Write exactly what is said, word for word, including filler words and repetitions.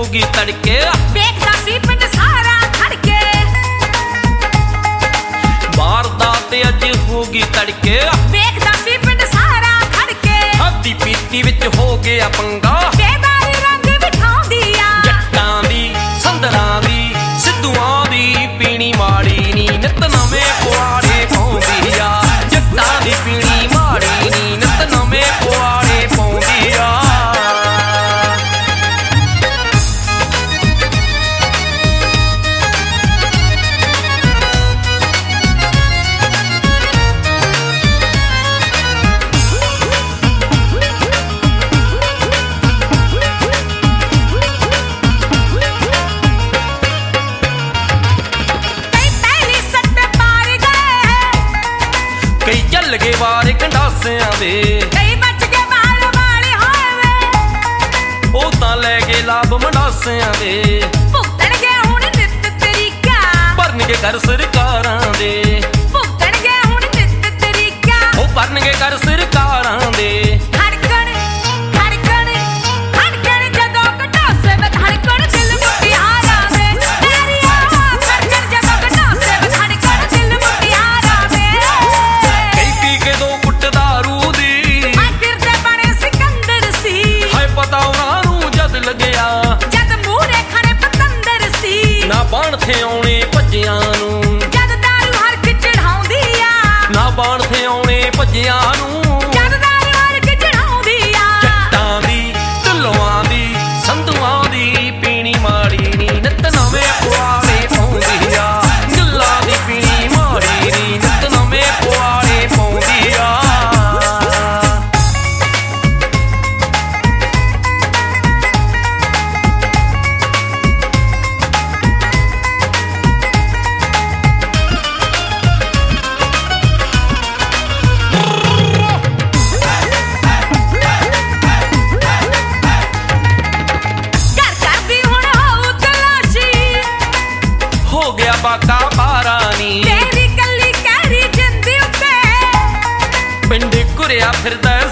ਹੋਗੀ ਤੜਕੇ ਵੇਖਦਾ ਸੀ ਪਿੰਡ ਸਾਰਾ ਖੜਕੇ ਵਾਰਦਾਤ ਅੱਜ ਹੋਗੀ ਤੜਕੇ ਵੇਖਦਾ ਸੀ ਪਿੰਡ ਸਾਰਾ ਖੜਕੇ ਖਾਦੀ ਪੀਤੀ ਵਿੱਚ ਹੋ ਗਿਆ ਪੰਗਾ ਬੇਦਾਰੀ ਰੰਗ ਵਿਖਾਉਂਦੀ ਆ ਜੱਟਾਂ ਦੀ ਸੰਦਰਾਂ ਦੀ ਸਿੱਧੂਆਂ ਦੀ ਪੀਣੀ ਮਾੜੀ ਨੀ ਨਿਤ ਨਵੇਂ ਪੁਆੜੇ ਪਾਉਂਦੀ ਆ ਜੱਟਾਂ ਦੀ ਪੀਣੀ ਮਾੜੀ ਨੀ ਨਿਤ ਨਵੇਂ ਪੁਆੜੇ ਪਾਉਂਦੀ ਆ ਕਈ ਚੱਲ ਗਏ ਵਾਰ ਗੰਡਾਸਿਆਂ ਦੇ ਕਈ ਬਚ ਕੇ ਬਾਲ ਵਾਲੇ ਹੋਏ ਵੇ ਉਹ ਤਾਂ ਲੈ ਗਏ ਲਾਭ ਮੰਡਾਸਿਆਂ ਦੇ ਭੁਗਤਣਗੇ ਹੁਣ ਨਿੱਤ ਤਰੀਕਾ ਭਰਨਗੇ ਕਰ ਸਰਕਾਰਾਂ ਦੇ ਭੁਗਤਣਗੇ ਹੁਣ ਨਿੱਤ ਤਰੀਕਾ ਉਹ ਭਰਨਗੇ ਕਰ ਸਰਕਾਰਾਂ ਦੇ ਖੜਕਣ ਖੜਕਣ ਖੜਕਣ ਜਦੋਂ ਘਟਾਸੇ ਵਿੱਚ ਖੜਕਣ ਦਿਲ ਮੁਟਿਆਰਾਂ ਦੇ ਤੇਰੀਆਂ ਖੜਕਣ ਜਦੋਂ ਘਟਾਸੇ ਵਿੱਚ ਖੜਕਣ ਦਿਲ ਮੁਟਿਆਰਾਂ ਦੇ ਕਈ ਪੀ ਕੇ ਦੋ ਕੁੱਟ ਦਾਰੂ ਦੀ ਆਖਿਰ ਤੇ ਬਣੇ ਸਿਕੰਦਰ ਸੀ ਹਾਏ ਪਤਾ ਉਹਨਾਂ ਨੂੰ ਜਦ ਲੱਗਿਆ ਜਦ ਮੂਹਰੇ ਖੜੇ ਪਤੰਦਰ ਸੀ ਨਾ ਬਾਣ ਥੇ ਆਉਣੇ ਭੱਜਿਆਂ ਨੂੰ ਜਦ ਦਾਰੂ ਹਰ ਕਿ ਚੜਾਉਂਦੀ ਆ ਨਾ ਬਾਣ ਥੇ ਆਉਣੇ ਭੱਜਿਆਂ ਨੂੰ ਜਦ ਦਾਰੂ ਹਰ ਕਿ ਚੜਾਉਂਦੀ ਆ ਜੱਟਾਂ ਦੀ ਢੱਲੋਆਂ ਦੀ ਸੰਧੂਆਂ ਦੀ ਪੀਣੀ ਮਾੜੀ ਨੀ ਨਿਤ ਨਵੇਂ ਪੁਆੜੇ ਪਾਉਂਦੀ ਆ ਗੱਲਾਂ ਦੀ ਪੀਣੀ ਮਾੜੀ ਨੀ ਨਿਤ ਨਵੇਂ ਪੁਆੜੇ ਪਾਉਂਦੀ ਆ ਘਰ ਘਰ ਦੀ ਹੁਣ ਹੋਊ ਤਲਾਸ਼ੀ ਹੋ ਗਿਆ ਬਾਕਾ ਬਾਰਾਨੀ ਤੇਰੀ ਕੱਲੀ ਕਹਿਰੀ ਜਿੰਦੀ ਉੱਤੇ ਪਿੰਡ ਘੁਰਿਆ ਫਿਰਦਾ